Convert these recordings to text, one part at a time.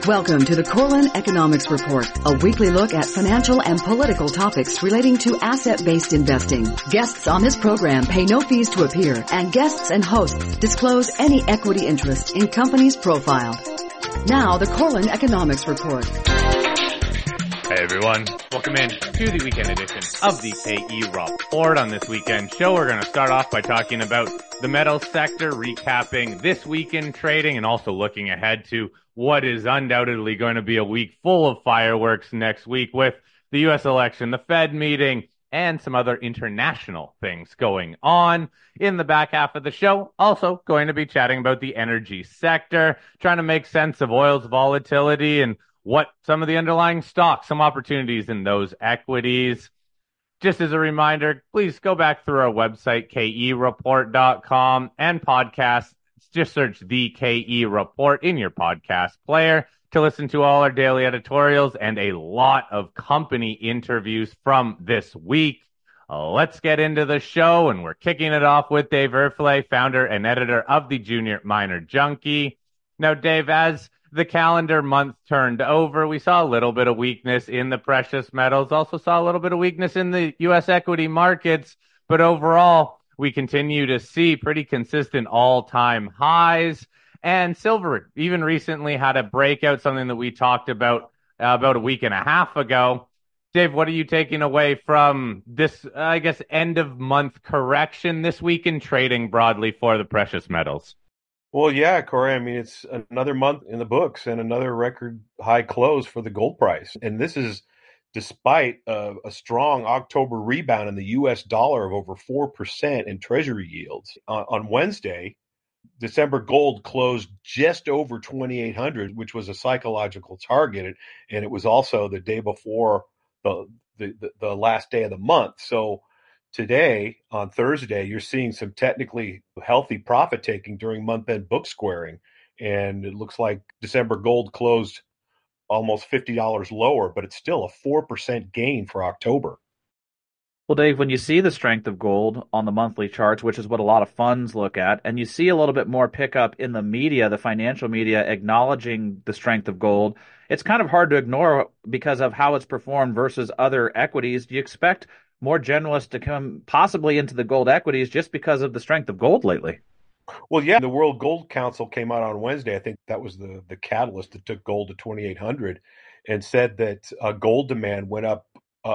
Welcome to the Corlin Economics Report, a weekly look at financial and political topics relating to asset-based investing. Guests on this program pay no fees to appear, and guests and hosts disclose any equity interest in companies profiled. Now, the Corlin Economics Report. Hey everyone, welcome in to the weekend edition of the KE Report. On this weekend show, we're going to start off by talking about the metals sector, recapping this weekend trading, and also looking ahead to what is undoubtedly going to be a week full of fireworks next week with the U.S. election, the Fed meeting, and some other international things going on. In the back half of the show, also going to be chatting about the energy sector, trying to make sense of oil's volatility and what some of the underlying stocks, some opportunities in those equities. Just as a reminder, please go back through our website, kereport.com, and podcasts. Just search the KE Report in your podcast player to listen to all our daily editorials and a lot of company interviews from this week. Let's get into the show, and we're kicking it off with Dave Erfle, founder and editor of the Junior Miner Junkie. Now, Dave, as the calendar month turned over, we saw a little bit of weakness in the precious metals, also saw a little bit of weakness in the U.S. equity markets, but overall, we continue to see pretty consistent all-time highs. And silver even recently had a breakout, something that we talked about a week and a half ago. Dave, what are you taking away from this, end of month correction this week in trading broadly for the precious metals? Well, yeah, Corey, I mean, it's another month in the books and another record high close for the gold price. And this is despite a strong October rebound in the U.S. dollar of over 4% in treasury yields. On Wednesday, December gold closed just over 2,800, which was a psychological target. And it was also the day before the last day of the month. So today, on Thursday, you're seeing some technically healthy profit taking during month-end book squaring. And it looks like December gold closed almost $50 lower, but it's still a 4% gain for October. Well, Dave, when you see the strength of gold on the monthly charts, which is what a lot of funds look at, and you see a little bit more pickup in the media, the financial media, acknowledging the strength of gold, it's kind of hard to ignore because of how it's performed versus other equities. Do you expect more generalists to come possibly into the gold equities just because of the strength of gold lately? Well, yeah, the World Gold Council came out on Wednesday. I think that was the catalyst that took gold to 2,800 and said that gold demand went up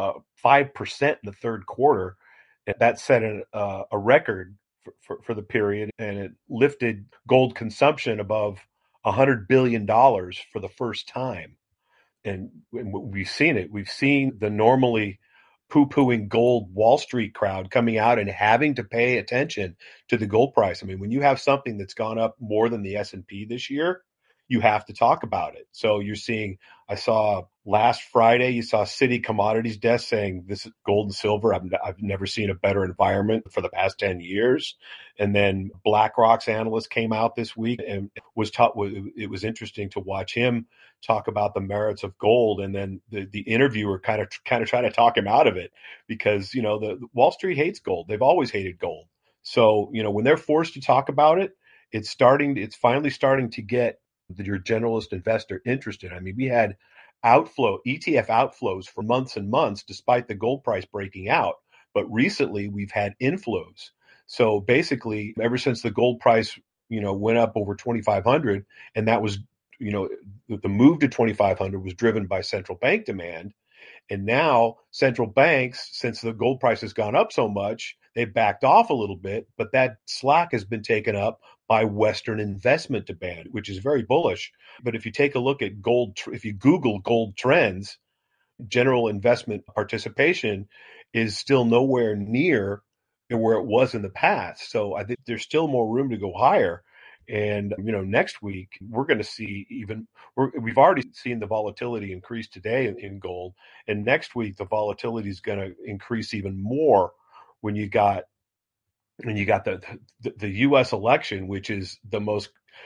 5% in the third quarter. And that set a record for the period, and it lifted gold consumption above $100 billion for the first time. And we've seen it. We've seen the normally poo-pooing gold Wall Street crowd coming out and having to pay attention to the gold price. I mean, when you have something that's gone up more than the S&P this year, you have to talk about it. So you're seeing, I saw last Friday, you saw Citi Commodities Desk saying this is gold and silver. I've never seen a better environment for the past 10 years. And then BlackRock's analyst came out this week and it was interesting to watch him talk about the merits of gold. And then the interviewer kind of tried to talk him out of it because, the Wall Street hates gold. They've always hated gold. So, when they're forced to talk about it, it's finally starting to get your generalist investor interested. I mean, we had ETF outflows for months and months, despite the gold price breaking out. But recently we've had inflows. So basically, ever since the gold price, went up over 2,500, and that was, the move to 2,500 was driven by central bank demand. And now central banks, since the gold price has gone up so much, they've backed off a little bit, but that slack has been taken up by Western investment demand, which is very bullish. But if you take a look at gold, if you Google gold trends, general investment participation is still nowhere near where it was in the past. So I think there's still more room to go higher. And, next week, we're going to see we've already seen the volatility increase today in gold. And next week, the volatility is going to increase even more when you got the U.S. election, which is the most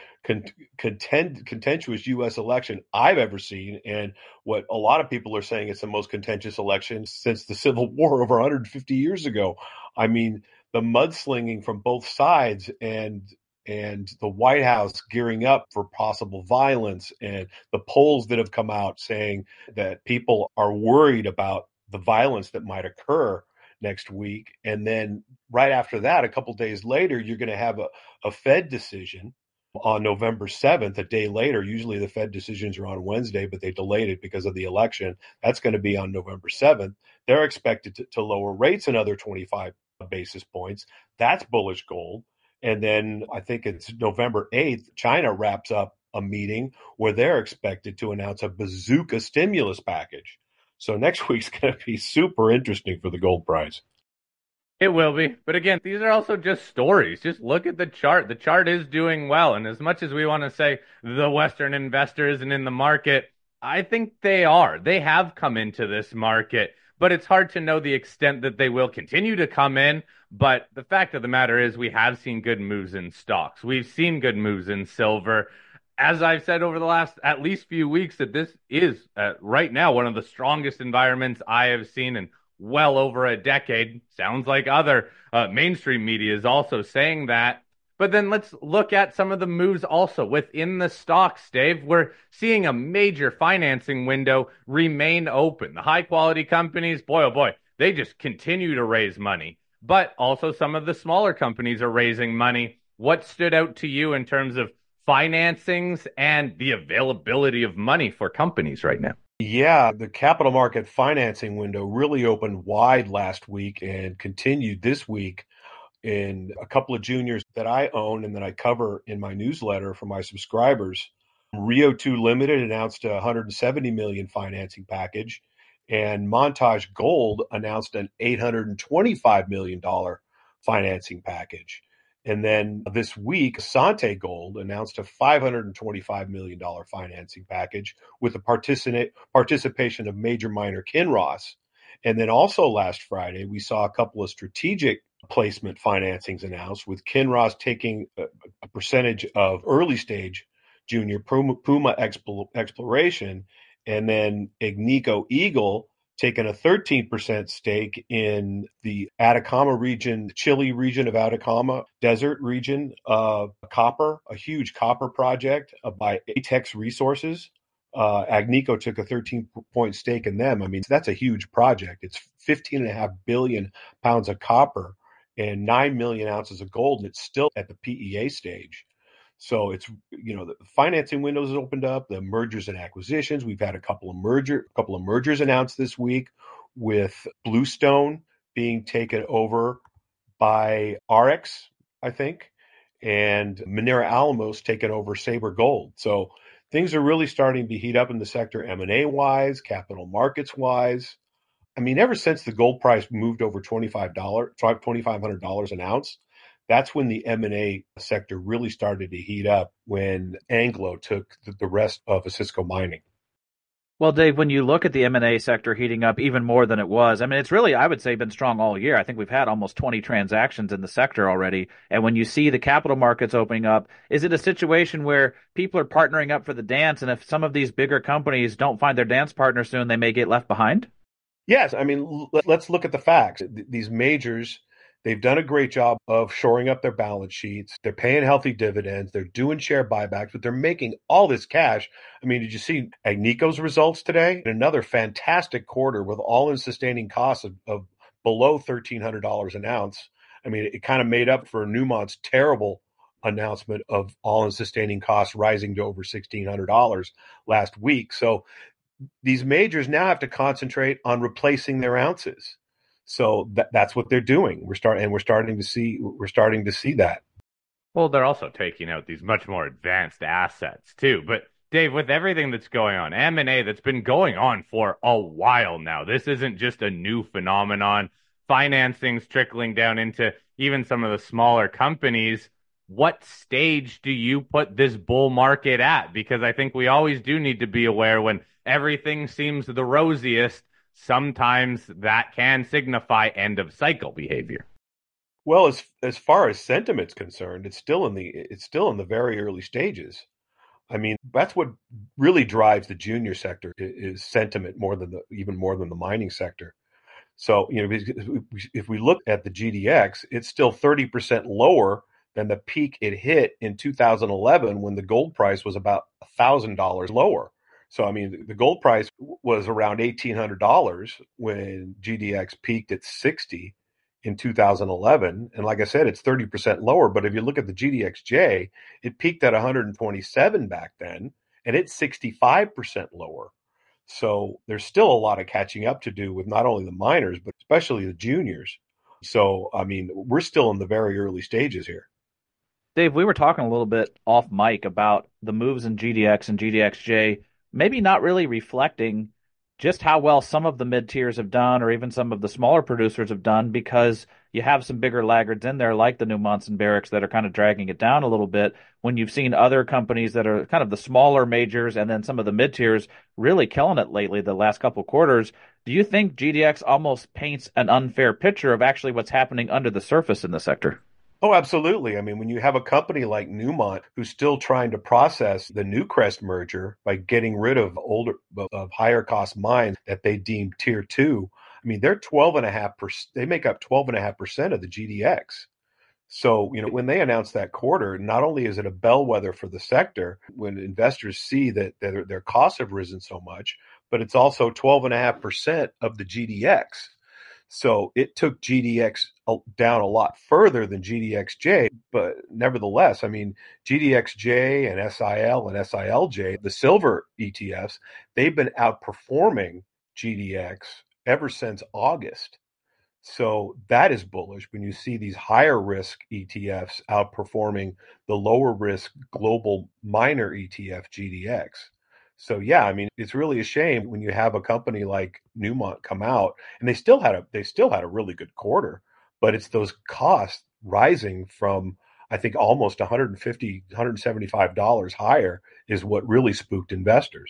contentious U.S. election I've ever seen. And what a lot of people are saying, it's the most contentious election since the Civil War over 150 years ago. I mean, the mudslinging from both sides and and the White House gearing up for possible violence, and the polls that have come out saying that people are worried about the violence that might occur next week. And then right after that, a couple days later, you're going to have a Fed decision on November 7th, a day later. Usually the Fed decisions are on Wednesday, but they delayed it because of the election. That's going to be on November 7th. They're expected to lower rates another 25 basis points. That's bullish gold. And then I think it's November 8th, China wraps up a meeting where they're expected to announce a bazooka stimulus package. So next week's going to be super interesting for the gold price. It will be. But again, these are also just stories. Just look at the chart. The chart is doing well. And as much as we want to say the Western investor isn't in the market, I think they are. They have come into this market, but it's hard to know the extent that they will continue to come in. But the fact of the matter is we have seen good moves in stocks. We've seen good moves in silver. As I've said over the last at least few weeks, that this is right now one of the strongest environments I have seen in well over a decade. Sounds like other mainstream media is also saying that. But then let's look at some of the moves also within the stocks, Dave. We're seeing a major financing window remain open. The high quality companies, boy, oh boy, they just continue to raise money. But also some of the smaller companies are raising money. What stood out to you in terms of financings and the availability of money for companies right now? Yeah, the capital market financing window really opened wide last week and continued this week. In a couple of juniors that I own and that I cover in my newsletter for my subscribers, Rio 2 Limited announced a $170 million financing package, and Montage Gold announced an $825 million financing package. And then this week, Sante Gold announced a $525 million financing package with the participation of major miner Kinross. And then also last Friday, we saw a couple of strategic placement financings announced, with Kinross taking a percentage of early stage junior Puma exploration, and then Agnico Eagle taking a 13% stake in the Atacama region, Chile region of Atacama Desert region of copper, a huge copper project by Atex Resources. Agnico took a 13-point stake in them. I mean, that's a huge project. It's 15.5 billion pounds of copper and 9 million ounces of gold, and it's still at the PEA stage. So it's, the financing windows has opened up, the mergers and acquisitions. We've had a couple of mergers announced this week, with Bluestone being taken over by RX, I think, and Minera Alamos taken over Sabre Gold. So things are really starting to heat up in the sector, M&A wise, capital markets wise. I mean, ever since the gold price moved over $2,500 an ounce, that's when the M&A sector really started to heat up, when Anglo took the rest of Osisko Mining. Well, Dave, when you look at the M&A sector heating up even more than it was, I mean, it's really, I would say, been strong all year. I think we've had almost 20 transactions in the sector already. And when you see the capital markets opening up, is it a situation where people are partnering up for the dance? And if some of these bigger companies don't find their dance partner soon, they may get left behind? Yes. I mean, let's look at the facts. These majors, they've done a great job of shoring up their balance sheets. They're paying healthy dividends. They're doing share buybacks, but they're making all this cash. I mean, did you see Agnico's results today? Another fantastic quarter with all-in sustaining costs of below $1,300 an ounce. I mean, it kind of made up for Newmont's terrible announcement of all-in sustaining costs rising to over $1,600 last week. So these majors now have to concentrate on replacing their ounces. So that's what they're doing. We're starting to see that. Well, they're also taking out these much more advanced assets too. But Dave, with everything that's going on, M&A that's been going on for a while now, this isn't just a new phenomenon. Financing's trickling down into even some of the smaller companies. What stage do you put this bull market at? Because I think we always do need to be aware, when everything seems the rosiest, sometimes that can signify end of cycle behavior. Well, as far as sentiment's concerned, it's still in the very early stages. I mean, that's what really drives the junior sector is sentiment even more than the mining sector. So, if we look at the GDX, it's still 30% lower than the peak it hit in 2011 when the gold price was about $1,000 lower. So, I mean, the gold price was around $1,800 when GDX peaked at 60 in 2011. And like I said, it's 30% lower. But if you look at the GDXJ, it peaked at 127 back then, and it's 65% lower. So there's still a lot of catching up to do with not only the miners, but especially the juniors. So, I mean, we're still in the very early stages here. Dave, we were talking a little bit off mic about the moves in GDX and GDXJ, maybe not really reflecting just how well some of the mid tiers have done, or even some of the smaller producers have done, because you have some bigger laggards in there, like the Newmonts and Barricks, that are kind of dragging it down a little bit. When you've seen other companies that are kind of the smaller majors and then some of the mid tiers really killing it lately, the last couple quarters, do you think GDX almost paints an unfair picture of actually what's happening under the surface in the sector? Oh, absolutely. I mean, when you have a company like Newmont who's still trying to process the Newcrest merger by getting rid of higher cost mines that they deem tier two, I mean, they're 12.5%. They make up 12.5% of the GDX. So, when they announce that quarter, not only is it a bellwether for the sector when investors see that their costs have risen so much, but it's also 12.5% of the GDX. So it took GDX down a lot further than GDXJ, but nevertheless, I mean, GDXJ and SIL and SILJ, the silver ETFs, they've been outperforming GDX ever since August. So that is bullish when you see these higher risk ETFs outperforming the lower risk global miner ETF GDX. So yeah, I mean, it's really a shame when you have a company like Newmont come out, and they still had a really good quarter, but it's those costs rising from, I think, almost $150, $175 higher is what really spooked investors.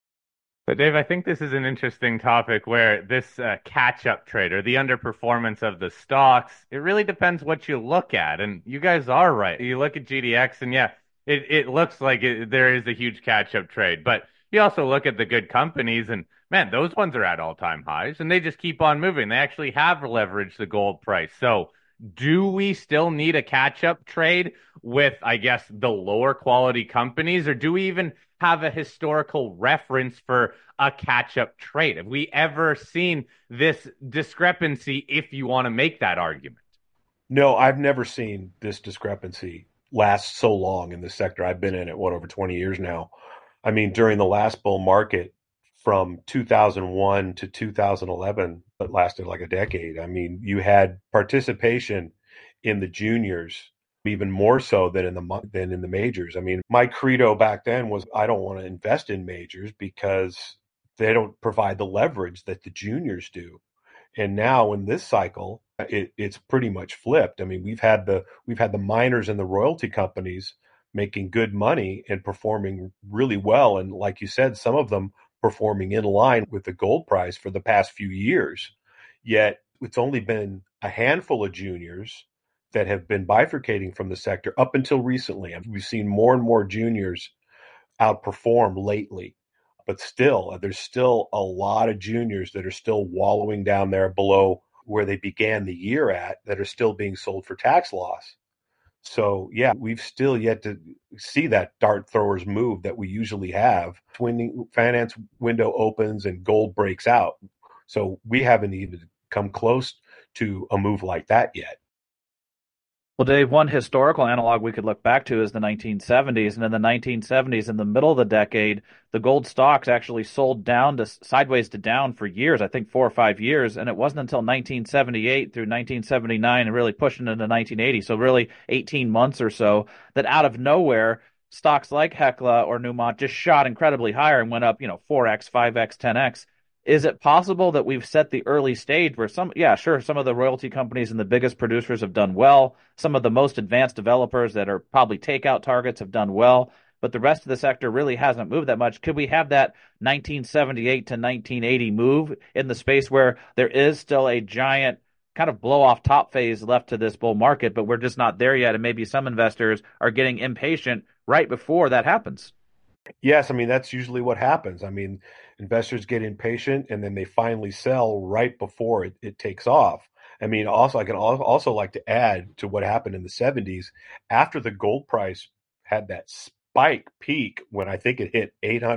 But Dave, I think this is an interesting topic where this catch-up trade or the underperformance of the stocks, it really depends what you look at. And you guys are right. You look at GDX and yeah, it looks like there is a huge catch-up trade. But you also look at the good companies and man, those ones are at all-time highs and they just keep on moving. They actually have leveraged the gold price. So do we still need a catch-up trade with, I guess, the lower quality companies, or do we even have a historical reference for a catch-up trade? Have we ever seen this discrepancy, if you want to make that argument? No, I've never seen this discrepancy last so long in the sector. I've been in it, over 20 years now. I mean, during the last bull market from 2001 to 2011, that lasted like a decade. I mean, you had participation in the juniors even more so than in the majors. I mean, my credo back then was I don't want to invest in majors because they don't provide the leverage that the juniors do. And now in this cycle, it's pretty much flipped. I mean, we've had the miners and the royalty companies making good money and performing really well, and like you said, some of them performing in line with the gold price for the past few years. Yet it's only been a handful of juniors that have been bifurcating from the sector up until recently. We've seen more and more juniors outperform lately, but still, there's still a lot of juniors that are still wallowing down there below where they began the year at, that are still being sold for tax loss. So yeah, we've still yet to see that dart throwers move that we usually have when finance window opens and gold breaks out. So we haven't even come close to a move like that yet. Well, Dave, one historical analog we could look back to is the 1970s. And in the 1970s, in the middle of the decade, the gold stocks actually sold down to sideways to down for years, I think 4 or 5 years. And it wasn't until 1978 through 1979 and really pushing into 1980, so really 18 months or so, that out of nowhere, stocks like Hecla or Newmont just shot incredibly higher and went up, 4x, 5x, 10x. Is it possible that we've set the early stage where some of the royalty companies and the biggest producers have done well, some of the most advanced developers that are probably takeout targets have done well, but the rest of the sector really hasn't moved that much? Could we have that 1978 to 1980 move in the space where there is still a giant kind of blow off top phase left to this bull market, but we're just not there yet, and maybe some investors are getting impatient right before that happens? Yes, I mean, that's usually what happens. I mean, investors get impatient and then they finally sell right before it takes off. I mean, also I can also like to add to what happened in the 70s after the gold price had that spike peak when I think it hit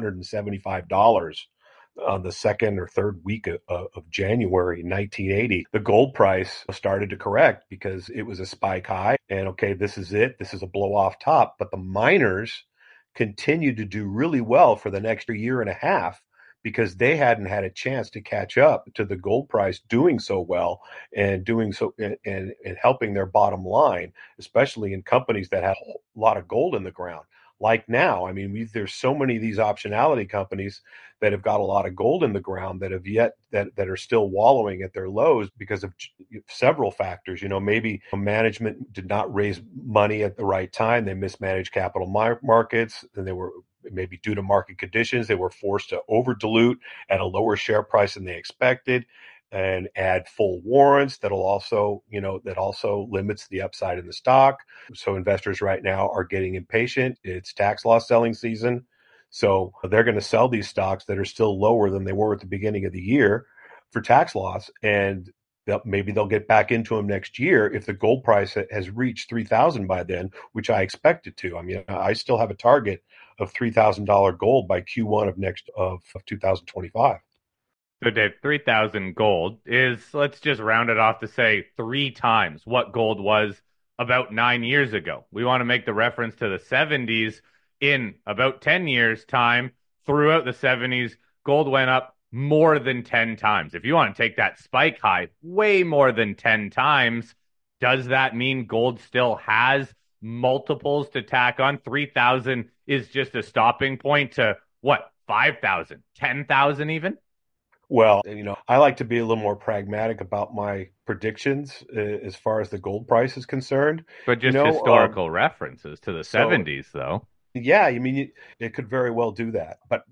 $875 on the second or third week of January 1980. The gold price started to correct because it was a spike high, and okay, this is it. This is a blow off top, but the miners continued to do really well for the next year and a half because they hadn't had a chance to catch up to the gold price doing so well and doing so and helping their bottom line, especially in companies that had a lot of gold in the ground. Like now, I mean, there's so many of these optionality companies that have got a lot of gold in the ground that have yet that are still wallowing at their lows because of several factors. You know, maybe management did not raise money at the right time. They mismanaged capital markets, and they were maybe due to market conditions, they were forced to over dilute at a lower share price than they expected and add full warrants that'll also, that also limits the upside in the stock. So investors right now are getting impatient. It's tax loss selling season. So they're going to sell these stocks that are still lower than they were at the beginning of the year for tax loss. And maybe they'll get back into them next year if the gold price has reached 3,000 by then, which I expect it to. I mean, I still have a target of $3,000 gold by Q1 of 2025. So, Dave, 3,000 gold is, let's just round it off to say 3 times what gold was about 9 years ago. We want to make the reference to the 70s. In about 10 years' time, throughout the 70s, gold went up more than 10 times. If you want to take that spike high, way more than 10 times, does that mean gold still has multiples to tack on? 3,000 is just a stopping point to what, 5,000, 10,000 even? Well, I like to be a little more pragmatic about my predictions as far as the gold price is concerned. But just historical references to the 70s, though. Yeah, I mean, it could very well do that. But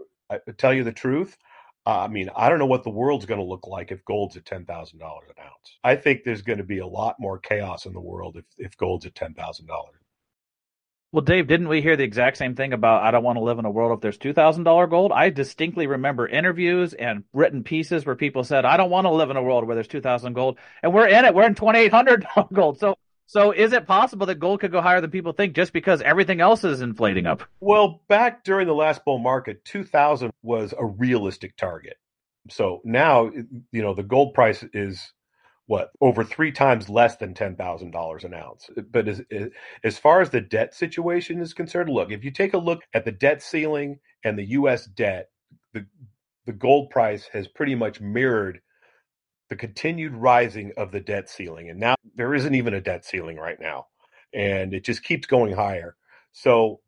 I tell you the truth, I mean, I don't know what the world's going to look like if gold's at $10,000 an ounce. I think there's going to be a lot more chaos in the world if gold's at $10,000. Well, Dave, didn't we hear the exact same thing about I don't want to live in a world if there's $2,000 gold? I distinctly remember interviews and written pieces where people said, I don't want to live in a world where there's 2,000 gold. And we're in it. We're in $2,800 gold. So is it possible that gold could go higher than people think just because everything else is inflating up? Well, back during the last bull market, 2,000 was a realistic target. So now, the gold price is over 3 times less than $10,000 an ounce. But as far as the debt situation is concerned, look, if you take a look at the debt ceiling and the U.S. debt, the gold price has pretty much mirrored the continued rising of the debt ceiling. And now there isn't even a debt ceiling right now. And it just keeps going higher. So,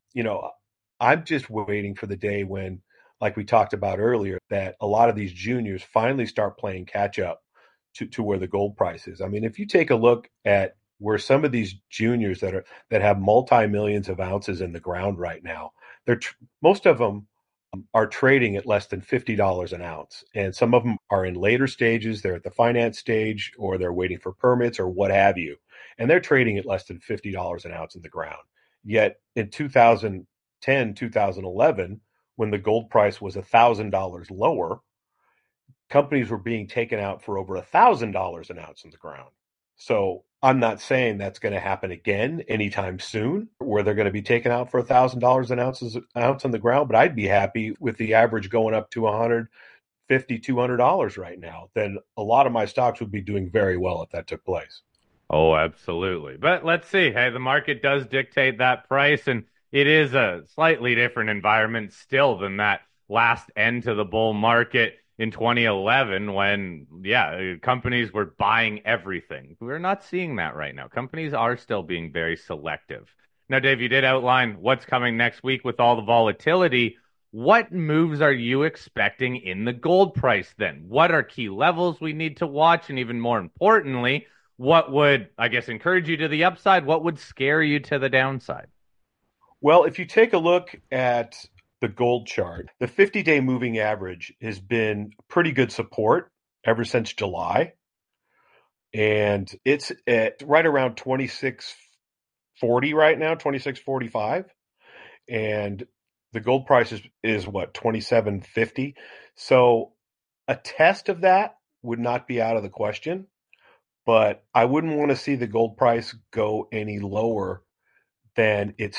I'm just waiting for the day when, like we talked about earlier, that a lot of these juniors finally start playing catch up to where the gold price is. I mean, if you take a look at where some of these juniors that have multi-millions of ounces in the ground right now, most of them are trading at less than $50 an ounce. And some of them are in later stages. They're at the finance stage, or they're waiting for permits or what have you. And they're trading at less than $50 an ounce in the ground. Yet in 2010, 2011, when the gold price was $1,000 lower, companies were being taken out for over $1,000 an ounce in the ground. So I'm not saying that's going to happen again anytime soon, where they're going to be taken out for $1,000 an ounce on the ground. But I'd be happy with the average going up to $150, $200 right now. Then a lot of my stocks would be doing very well if that took place. Oh, absolutely. But let's see. Hey, the market does dictate that price, and it is a slightly different environment still than that last end to the bull market in 2011 when, companies were buying everything. We're not seeing that right now. Companies are still being very selective. Now, Dave, you did outline what's coming next week with all the volatility. What moves are you expecting in the gold price then? What are key levels we need to watch? And even more importantly, what would, I guess, encourage you to the upside? What would scare you to the downside? Well, if you take a look at the gold chart, the 50-day moving average has been pretty good support ever since July. And it's at right around 2640 right now, 2645. And the gold price is what, 2750. So a test of that would not be out of the question. but I wouldn't want to see the gold price go any lower than its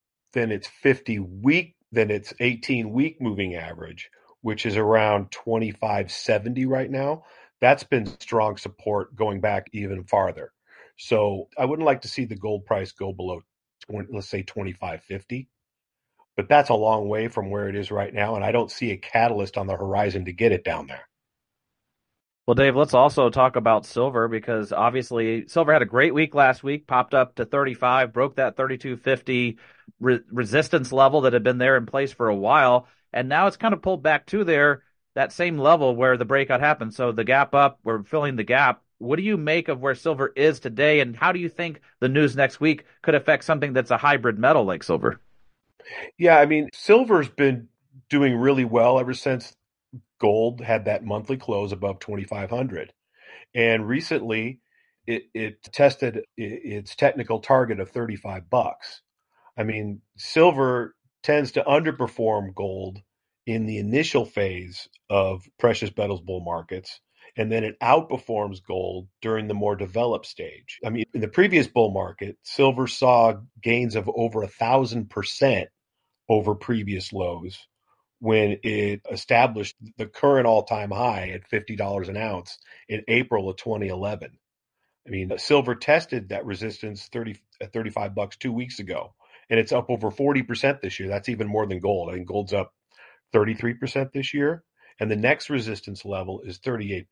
18-week moving average, which is around 25.70 right now. That's been strong support going back even farther. So I wouldn't like to see the gold price go below, let's say 25.50. But that's a long way from where it is right now, and I don't see a catalyst on the horizon to get it down there. Well, Dave, let's also talk about silver, because obviously silver had a great week last week, popped up to 35, broke that 32.50 resistance level that had been there in place for a while, and now it's kind of pulled back to that same level where the breakout happened. So the gap up, we're filling the gap. What do you make of where silver is today, and how do you think the news next week could affect something that's a hybrid metal like silver? Yeah, I mean, silver's been doing really well ever since gold had that monthly close above 2,500. And recently it tested its technical target of $35. I mean, silver tends to underperform gold in the initial phase of precious metals bull markets, and then it outperforms gold during the more developed stage. I mean, in the previous bull market, silver saw gains of over 1,000% over previous lows when it established the current all-time high at $50 an ounce in April of 2011. I mean, silver tested that resistance at $35 2 weeks ago, and it's up over 40% this year. That's even more than gold. I think gold's up 33% this year, and the next resistance level is $38.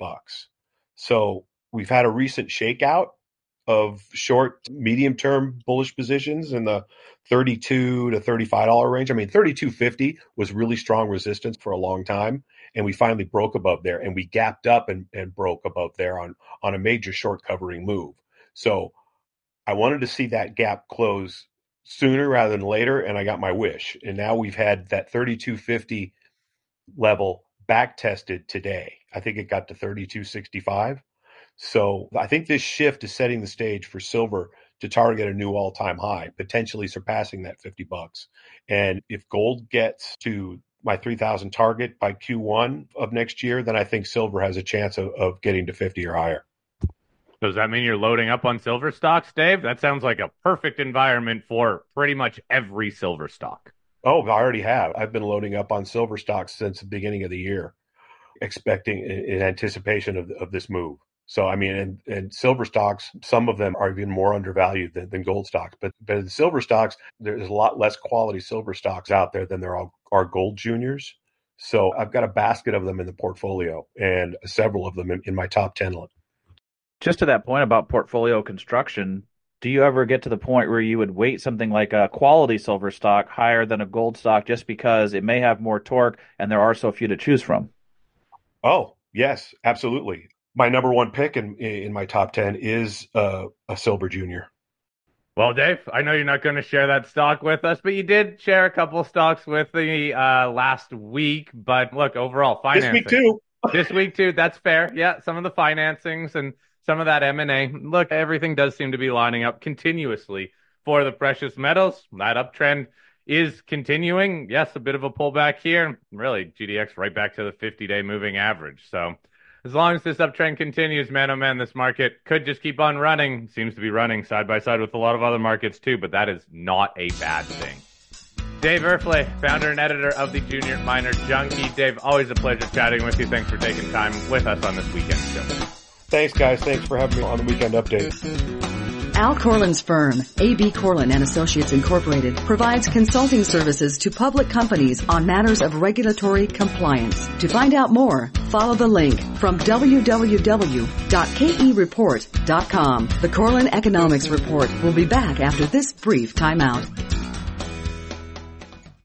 So we've had a recent shakeout of short, medium-term bullish positions in the $32 to $35 range. I mean, $32.50 was really strong resistance for a long time, and we finally broke above there, and we gapped up and broke above there on a major short covering move. So I wanted to see that gap close sooner rather than later, and I got my wish. And now we've had that $32.50 level back tested today. I think it got to $32.65. So I think this shift is setting the stage for silver to target a new all-time high, potentially surpassing that $50. And if gold gets to my 3,000 target by Q1 of next year, then I think silver has a chance of getting to 50 or higher. Does that mean you're loading up on silver stocks, Dave? That sounds like a perfect environment for pretty much every silver stock. Oh, I already have. I've been loading up on silver stocks since the beginning of the year, expecting in anticipation of this move. So, I mean, and silver stocks, some of them are even more undervalued than gold stocks. But the silver stocks, there's a lot less quality silver stocks out there than there are gold juniors. So I've got a basket of them in the portfolio and several of them in my top 10 list. Just to that point about portfolio construction, do you ever get to the point where you would weight something like a quality silver stock higher than a gold stock just because it may have more torque and there are so few to choose from? Oh, yes, absolutely. My number one pick in my top 10 is a silver junior. Well, Dave, I know you're not going to share that stock with us, but you did share a couple stocks with me last week. But look, overall, financing. This week too, that's fair. Yeah, some of the financings and some of that M&A. Look, everything does seem to be lining up continuously for the precious metals. That uptrend is continuing. Yes, a bit of a pullback here. Really, GDX right back to the 50-day moving average. So as long as this uptrend continues, man, oh man, this market could just keep on running. Seems to be running side by side with a lot of other markets too, but that is not a bad thing. Dave Erfle, founder and editor of the Junior Miner Junkie. Dave, always a pleasure chatting with you. Thanks for taking time with us on this weekend show. Thanks, guys. Thanks for having me on the Weekend Update. Al Corlin's firm, A.B. Corlin and Associates Incorporated, provides consulting services to public companies on matters of regulatory compliance. To find out more, follow the link from www.kereport.com. The Corlin Economics Report will be back after this brief timeout.